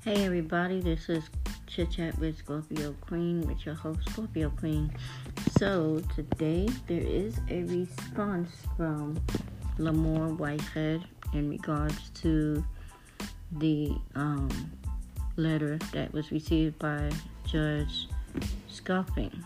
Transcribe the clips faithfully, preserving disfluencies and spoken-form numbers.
Hey everybody, this is Chit Chat with Scorpio Queen, with your host Scorpio Queen. So today there is a response from Lamor Whitehead in regards to the um, letter that was received by Judge Scoffing.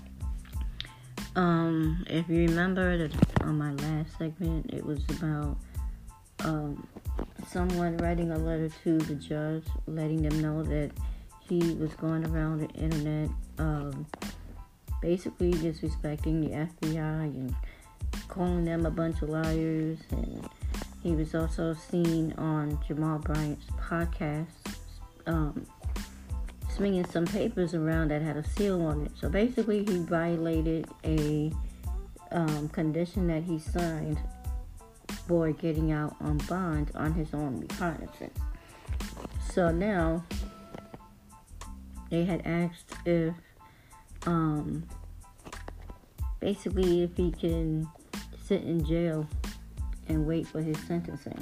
Um, if you remember that on my last segment, it was about um, someone writing a letter to the judge, letting them know that he was going around the internet, um, basically disrespecting the F B I and calling them a bunch of liars. And he was also seen on Jamal Bryant's podcast, um, swinging some papers around that had a seal on it. So basically, he violated a um, condition that he signed for getting out on bond on his own recognizance. So now they had asked if um basically if he can sit in jail and wait for his sentencing.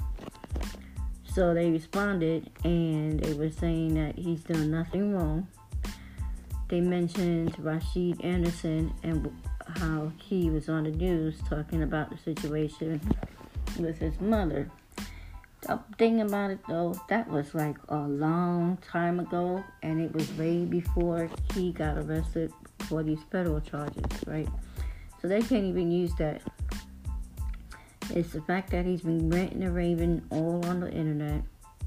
So they responded and they were saying that he's done nothing wrong. They mentioned Rashid Anderson and how he was on the news talking about the situation with his mother. The thing about it though, that was like a long time ago, and it was way before he got arrested for these federal charges, right? So they can't even use that. It's the fact that he's been ranting and raving all on the internet,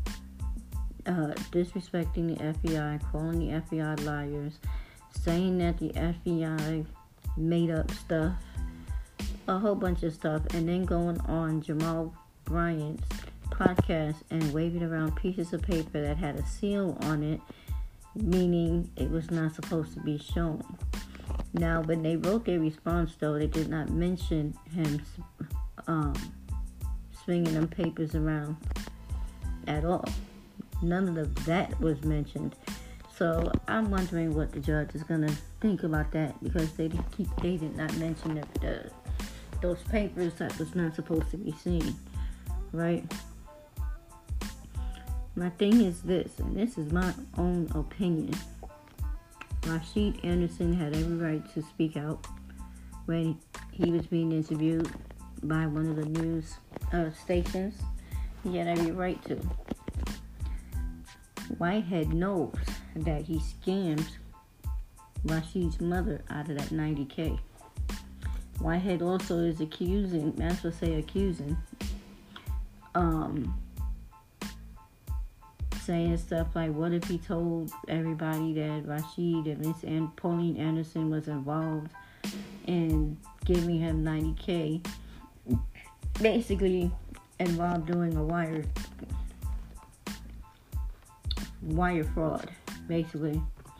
uh, disrespecting the F B I, calling the F B I liars, saying that the F B I made up stuff, a whole bunch of stuff, and then going on Jamal Bryant's podcast and waving around pieces of paper that had a seal on it, meaning it was not supposed to be shown. Now, when they wrote their response, though, they did not mention him um, swinging them papers around at all. None of that was mentioned. So I'm wondering what the judge is gonna think about that, because they did keep they did not mention that the those papers that was not supposed to be seen, right? My thing is this, and this is my own opinion. Rashid Anderson had every right to speak out when he was being interviewed by one of the news uh, stations. He had every right to. Whitehead knows that he scammed Rashid's mother out of that ninety K. Whitehead also is accusing, that's what say accusing, um, saying stuff like, what if he told everybody that Rashid and Miss and Pauline Anderson was involved in giving him ninety K, basically involved doing a wire wire fraud, basically.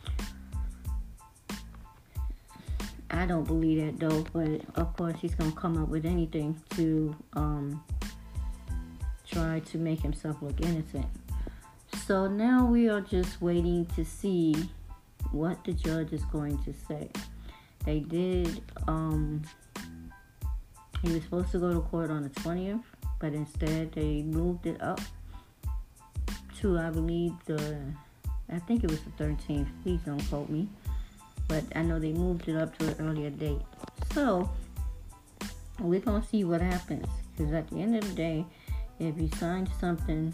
I don't believe that though, but of course he's gonna come up with anything to um, try to make himself look innocent. So now we are just waiting to see what the judge is going to say. They did, um, he was supposed to go to court on the twentieth, but instead they moved it up to, I believe, the, I think it was the thirteenth, please don't quote me. But I know they moved it up to an earlier date. So, we're going to see what happens. Because at the end of the day, if you signed something,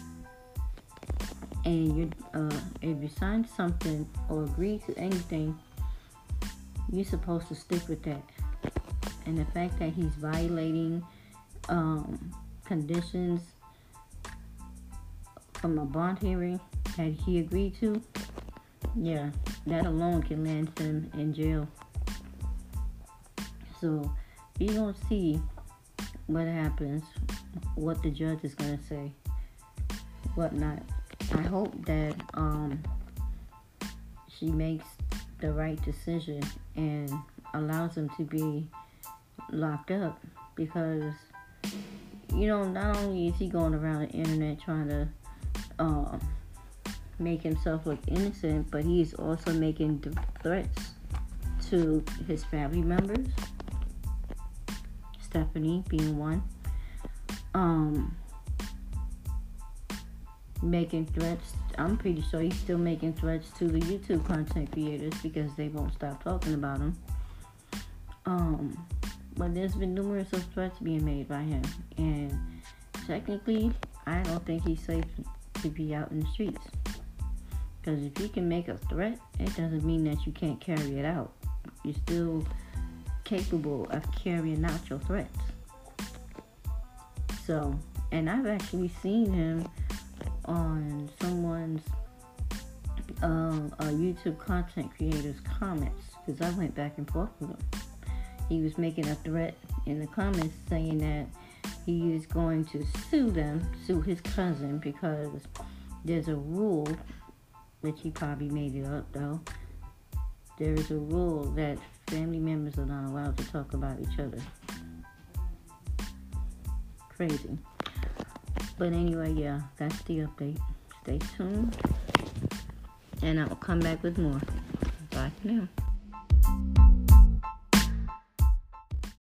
and you, uh, if you signed something or agree to anything, you're supposed to stick with that. And the fact that he's violating um, conditions from a bond hearing that he agreed to, yeah, that alone can land him in jail. So we're gonna see what happens, what the judge is gonna say, what not. I hope that um she makes the right decision and allows him to be locked up, because you know, not only is he going around the internet trying to um make himself look innocent, but he's also making threats to his family members, Stephanie being one, um making threats. I'm pretty sure he's still making threats to the YouTube content creators because they won't stop talking about him. Um, but there's been numerous of threats being made by him, and technically, I don't think he's safe to be out in the streets. Because if you can make a threat, it doesn't mean that you can't carry it out. You're still capable of carrying out your threats. So, and I've actually seen him on someone's um, a YouTube content creator's comments, because I went back and forth with him. He was making a threat in the comments saying that he is going to sue them, sue his cousin, because there's a rule, which he probably made it up though. There is a rule that family members are not allowed to talk about each other. Crazy. But anyway, yeah, that's the update. Stay tuned, and I'll come back with more. Bye for now.